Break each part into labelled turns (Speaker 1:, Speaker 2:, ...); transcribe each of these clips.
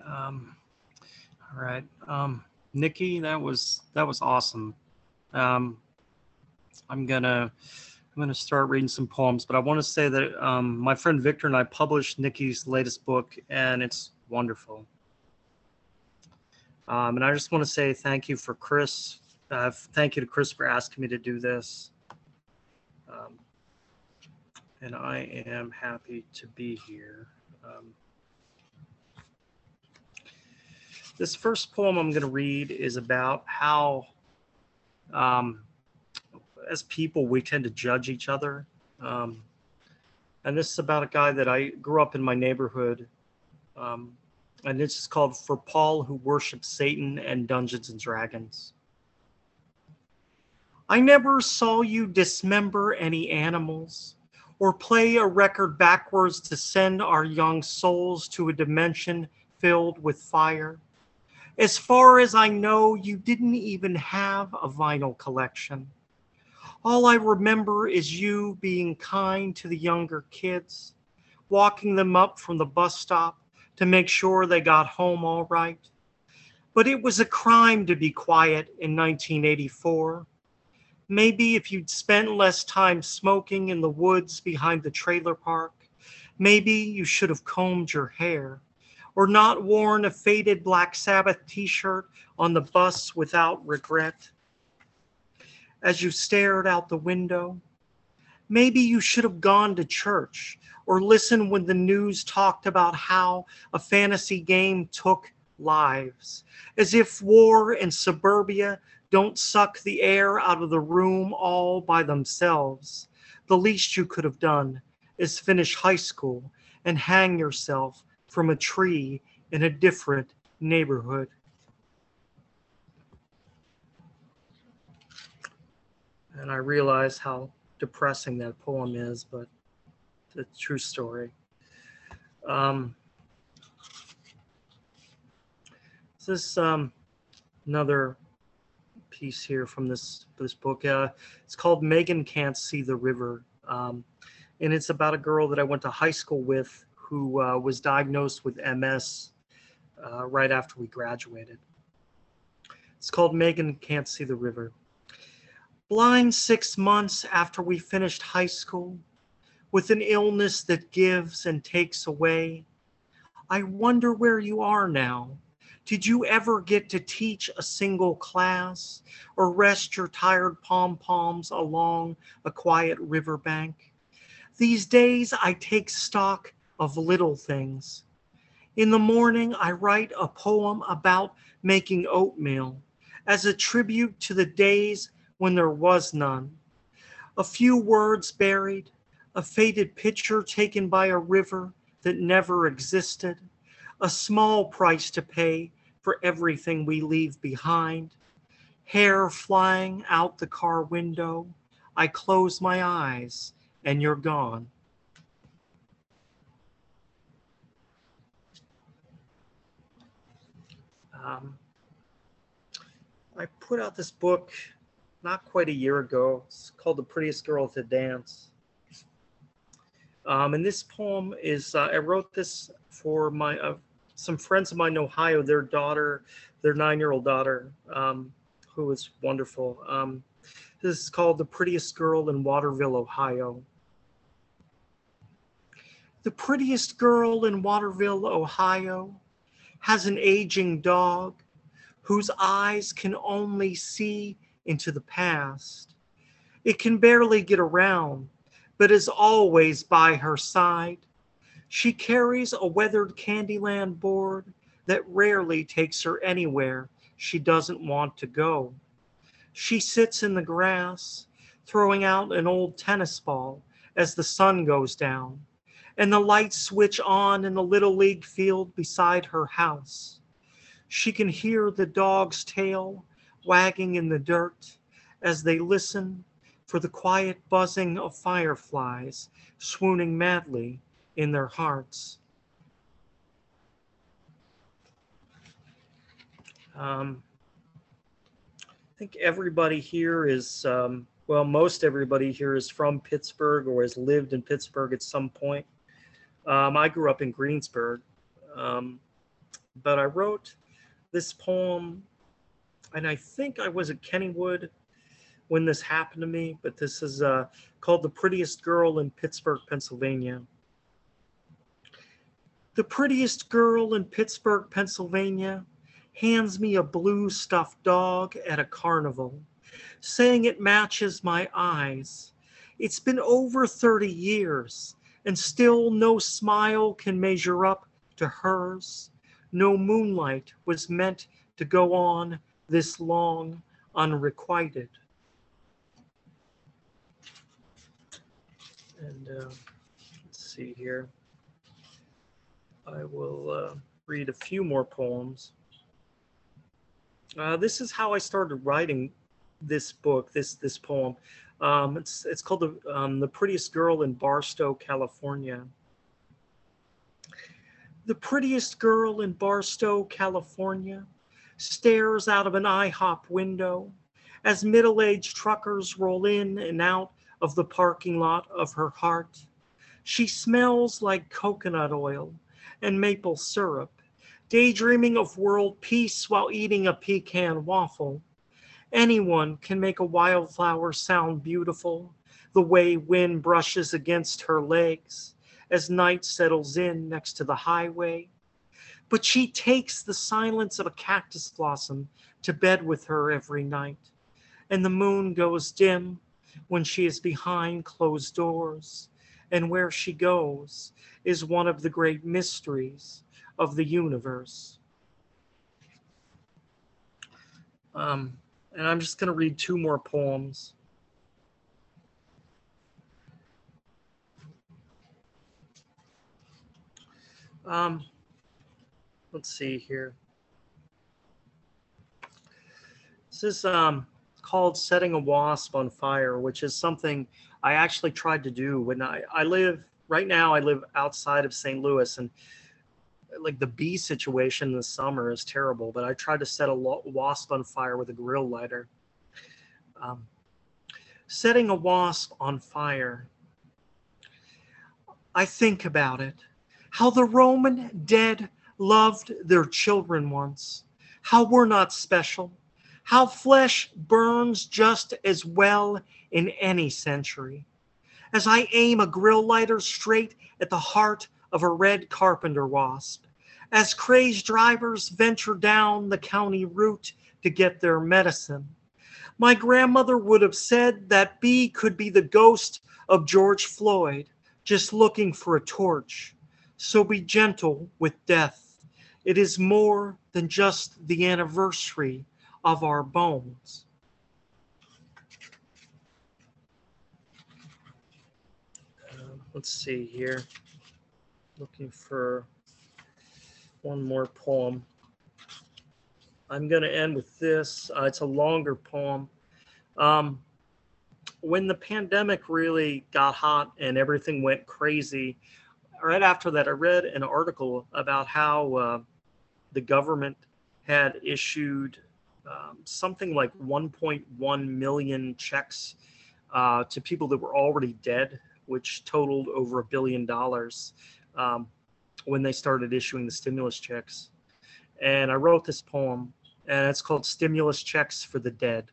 Speaker 1: Um, all right. Nikki, that was awesome. Um, I'm gonna I'm gonna start reading some poems, but I want to say that my friend Victor and I published Nikki's latest book, and it's wonderful. And I just want to say thank you for Chris. Thank you to Chris for asking me to do this. Um, and I am happy to be here. Um, this first poem I'm going to read is about how, um, as people, we tend to judge each other. Um, and this is about a guy that I grew up in my neighborhood. Um, and this is called For Paul Who Worships Satan and Dungeons and Dragons. I never saw you dismember any animals or play a record backwards to send our young souls to a dimension filled with fire. As far as I know, you didn't even have a vinyl collection. All I remember is you being kind to the younger kids, walking them up from the bus stop to make sure they got home all right. But it was a crime to be quiet in 1984. Maybe if you'd spent less time smoking in the woods behind the trailer park, maybe you should have combed your hair or not worn a faded Black Sabbath t-shirt on the bus without regret. As you stared out the window, maybe you should have gone to church or listened when the news talked about how a fantasy game took lives, as if war and suburbia don't suck the air out of the room all by themselves. The least you could have done is finish high school and hang yourself from a tree in a different neighborhood. And I realize how depressing that poem is, but it's a true story. Um, this is another piece here from this book. It's called Megan Can't See the River, and it's about a girl that I went to high school with who was diagnosed with MS right after we graduated. It's called Megan Can't See the River. Blind 6 months after we finished high school, with an illness that gives and takes away, I wonder where you are now. Did you ever get to teach a single class or rest your tired pom-poms along a quiet riverbank? These days I take stock of little things. In the morning I write a poem about making oatmeal as a tribute to the days when there was none. A few words buried, a faded picture taken by a river that never existed, a small price to pay for everything we leave behind, hair flying out the car window. I close my eyes and you're gone. Um, I put out this book not quite a year ago. It's called The Prettiest Girl to Dance. And this poem is, I wrote this for my some friends of mine in Ohio, their daughter, their 9-year-old daughter, who is wonderful. This is called The Prettiest Girl in Waterville, Ohio. The prettiest girl in Waterville, Ohio, has an aging dog whose eyes can only see into the past. It can barely get around, but is always by her side. She carries a weathered Candyland board that rarely takes her anywhere she doesn't want to go. She sits in the grass, throwing out an old tennis ball as the sun goes down, and the lights switch on in the Little League field beside her house. She can hear the dog's tail wagging in the dirt as they listen for the quiet buzzing of fireflies swooning madly in their hearts. I think everybody here is, well, most everybody here is from Pittsburgh or has lived in Pittsburgh at some point. I grew up in Greensburg, but I wrote this poem, and I think I was at Kennywood when this happened to me, but this is called The Prettiest Girl in Pittsburgh, Pennsylvania. The prettiest girl in Pittsburgh, Pennsylvania hands me a blue stuffed dog at a carnival, saying it matches my eyes. It's been over 30 years, and still no smile can measure up to hers. No moonlight was meant to go on this long unrequited. And let's see here. I will read a few more poems. This is how I started writing this book, this poem. It's called The Prettiest Girl in Barstow, California. The prettiest girl in Barstow, California, stares out of an IHOP window as middle-aged truckers roll in and out of the parking lot of her heart. She smells like coconut oil and maple syrup, daydreaming of world peace while eating a pecan waffle. Anyone can make a wildflower sound beautiful, the way wind brushes against her legs as night settles in next to the highway. But she takes the silence of a cactus blossom to bed with her every night, and the moon goes dim when she is behind closed doors, and where she goes is one of the great mysteries of the universe. And I'm just going to read two more poems. Let's see here. This is called Setting a Wasp on Fire, which is something I actually tried to do when I live, right now I live outside of St. Louis, and like the bee situation in the summer is terrible, but I tried to set a wasp on fire with a grill lighter. Setting a wasp on fire. I think about it, how the Roman dead loved their children once, how we're not special, how flesh burns just as well in any century. As I aim a grill lighter straight at the heart of a red carpenter wasp, as crazed drivers venture down the county route to get their medicine. My grandmother would have said that bee could be the ghost of George Floyd, just looking for a torch. So be gentle with death. It is more than just the anniversary of our bones. Let's see here. Looking for one more poem. I'm going to end with this. It's a longer poem. When the pandemic really got hot and everything went crazy, right after that, I read an article about how the government had issued something like 1.1 million checks to people that were already dead, which totaled over $1 billion when they started issuing the stimulus checks. And I wrote this poem, and it's called Stimulus Checks for the Dead.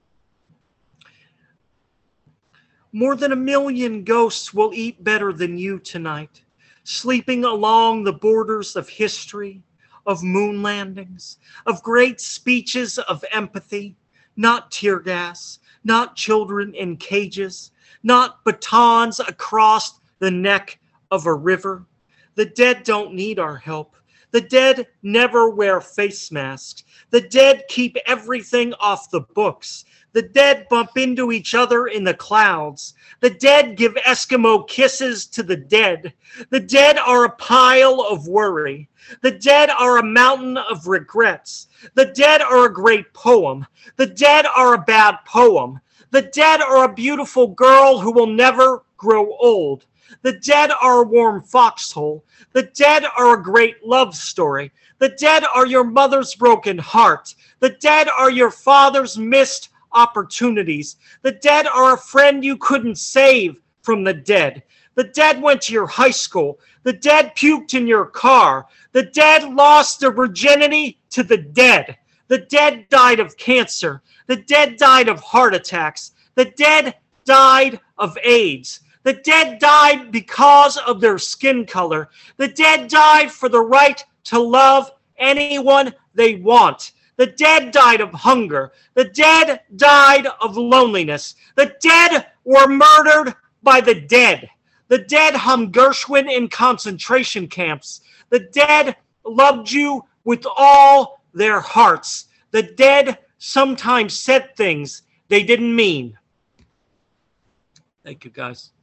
Speaker 1: More than 1 million ghosts will eat better than you tonight, sleeping along the borders of history, of moon landings, of great speeches of empathy, not tear gas, not children in cages, not batons across the neck of a river. The dead don't need our help. The dead never wear face masks. The dead keep everything off the books. The dead bump into each other in the clouds. The dead give Eskimo kisses to the dead. The dead are a pile of worry. The dead are a mountain of regrets. The dead are a great poem. The dead are a bad poem. The dead are a beautiful girl who will never grow old. The dead are a warm foxhole. The dead are a great love story. The dead are your mother's broken heart. The dead are your father's missed opportunities. The dead are a friend you couldn't save from the dead. The dead went to your high school. The dead puked in your car. The dead lost their virginity to the dead. The dead died of cancer. The dead died of heart attacks. The dead died of AIDS. The dead died because of their skin color. The dead died for the right to love anyone they want. The dead died of hunger. The dead died of loneliness. The dead were murdered by the dead. The dead hung Gershwin in concentration camps. The dead loved you with all their hearts. The dead sometimes said things they didn't mean. Thank you, guys.